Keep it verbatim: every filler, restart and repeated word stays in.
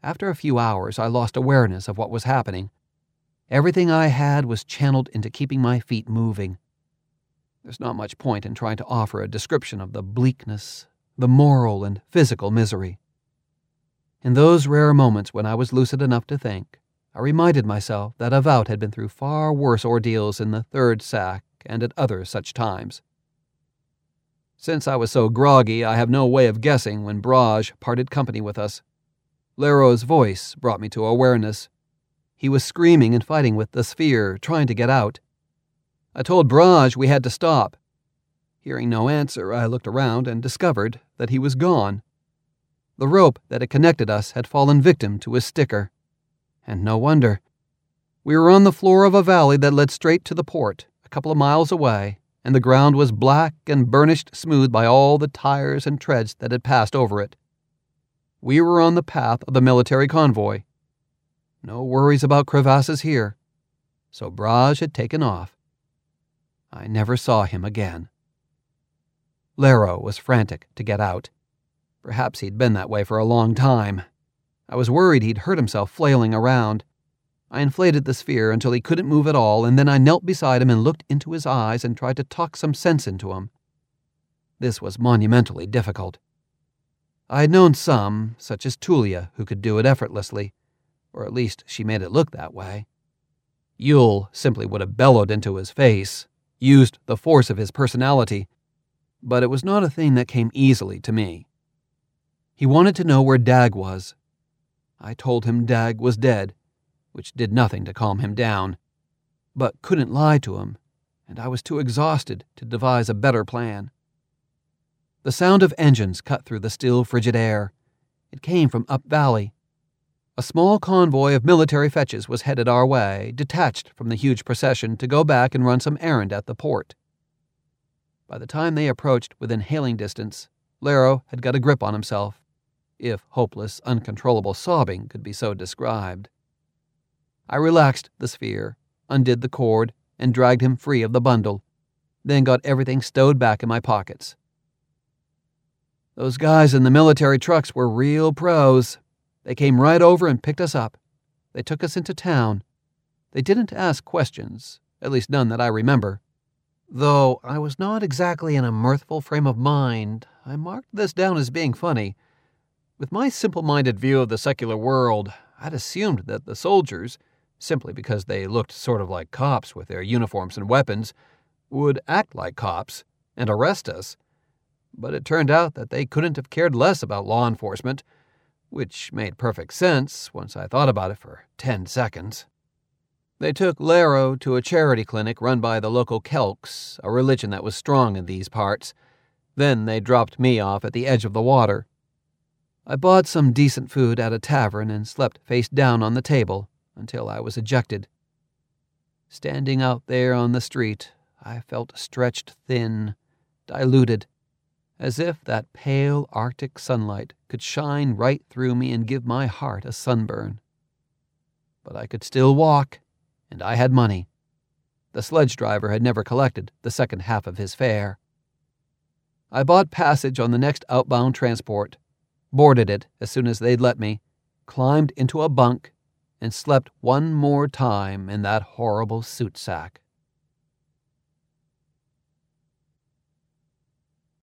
After a few hours, I lost awareness of what was happening. Everything I had was channeled into keeping my feet moving. There's not much point in trying to offer a description of the bleakness, the moral and physical misery. In those rare moments when I was lucid enough to think, I reminded myself that Avout had been through far worse ordeals in the third sack and at other such times. Since I was so groggy, I have no way of guessing when Braj parted company with us. Lero's voice brought me to awareness. He was screaming and fighting with the sphere, trying to get out. I told Braj we had to stop. Hearing no answer, I looked around and discovered that he was gone. The rope that had connected us had fallen victim to his sticker. And no wonder. We were on the floor of a valley that led straight to the port, a couple of miles away, and the ground was black and burnished smooth by all the tires and treads that had passed over it. We were on the path of the military convoy. No worries about crevasses here. So Braj had taken off. I never saw him again. Lero was frantic to get out. Perhaps he'd been that way for a long time. I was worried he'd hurt himself flailing around. I inflated the sphere until he couldn't move at all, and then I knelt beside him and looked into his eyes and tried to talk some sense into him. This was monumentally difficult. I had known some, such as Tulia, who could do it effortlessly, or at least she made it look that way. Yul simply would have bellowed into his face, used the force of his personality, but it was not a thing that came easily to me. He wanted to know where Dag was. I told him Dag was dead, which did nothing to calm him down, but couldn't lie to him, and I was too exhausted to devise a better plan. The sound of engines cut through the still, frigid air. It came from up valley. A small convoy of military fetches was headed our way, detached from the huge procession to go back and run some errand at the port. By the time they approached within hailing distance, Lero had got a grip on himself, if hopeless, uncontrollable sobbing could be so described. I relaxed the sphere, undid the cord, and dragged him free of the bundle, then got everything stowed back in my pockets. Those guys in the military trucks were real pros. They came right over and picked us up. They took us into town. They didn't ask questions, at least none that I remember. Though I was not exactly in a mirthful frame of mind, I marked this down as being funny. With my simple-minded view of the secular world, I'd assumed that the soldiers, simply because they looked sort of like cops with their uniforms and weapons, would act like cops and arrest us. But it turned out that they couldn't have cared less about law enforcement, which made perfect sense once I thought about it for ten seconds. They took Lero to a charity clinic run by the local Kelks, a religion that was strong in these parts. Then they dropped me off at the edge of the water. I bought some decent food at a tavern and slept face down on the table until I was ejected. Standing out there on the street, I felt stretched thin, diluted, as if that pale Arctic sunlight could shine right through me and give my heart a sunburn. But I could still walk, and I had money. The sledge driver had never collected the second half of his fare. I bought passage on the next outbound transport, boarded it as soon as they'd let me, climbed into a bunk, and slept one more time in that horrible suit sack.